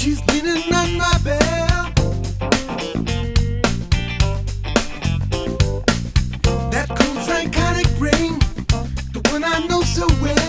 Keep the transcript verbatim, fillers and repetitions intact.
She's leaning on my bell. That cool psychotic ring, the one I know so well.